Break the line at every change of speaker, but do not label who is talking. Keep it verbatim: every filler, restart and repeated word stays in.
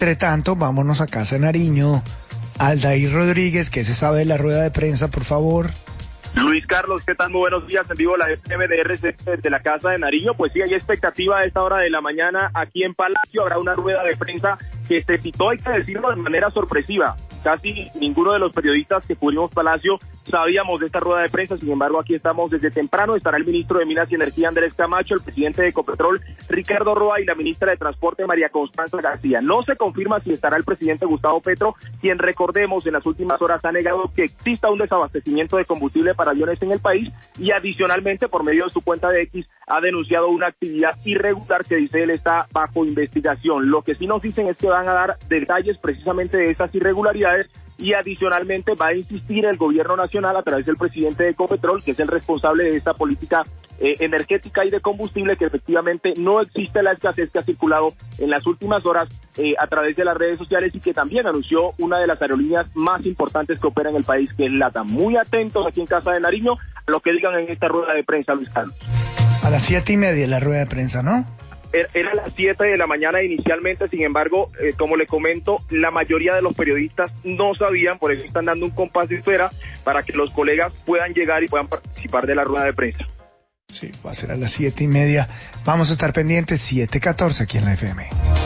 Entre tanto, vámonos a Casa de Nariño. Aldair Rodríguez, que se sabe de la rueda de prensa, por favor.
Luis Carlos, ¿qué tal? Muy buenos días, en vivo la F M de R C desde la Casa de Nariño. Pues sí, hay expectativa a esta hora de la mañana aquí en Palacio. Habrá una rueda de prensa que se citó, hay que decirlo, de manera sorpresiva. Casi ninguno de los periodistas que cubrimos Palacio sabíamos de esta rueda de prensa. Sin embargo, aquí estamos desde temprano. Estará el ministro de Minas y Energía, Andrés Camacho, el presidente de Ecopetrol, Ricardo Roa, y la ministra de Transporte, María Constanza García. No se confirma si estará el presidente Gustavo Petro, quien, recordemos, en las últimas horas ha negado que exista un desabastecimiento de combustible para aviones en el país, y adicionalmente, por medio de su cuenta de X, ha denunciado una actividad irregular que, dice él, está bajo investigación. Lo que sí nos dicen es que van a dar detalles precisamente de esas irregularidades, y adicionalmente va a insistir el gobierno nacional a través del presidente de Ecopetrol, que es el responsable de esta política eh, energética y de combustible, que efectivamente no existe la escasez que ha circulado en las últimas horas eh, a través de las redes sociales, y que también anunció una de las aerolíneas más importantes que opera en el país, que es LATAM. Muy atentos aquí en Casa de Nariño a lo que digan en esta rueda de prensa, Luis Carlos.
A las siete y media la rueda de prensa, ¿no?
Era a las siete de la mañana inicialmente. Sin embargo, eh, como le comento, la mayoría de los periodistas no sabían, por eso están dando un compás de espera para que los colegas puedan llegar y puedan participar de la rueda de prensa.
Sí, va a ser a las siete y media. Vamos a estar pendientes, siete catorce aquí en la F M.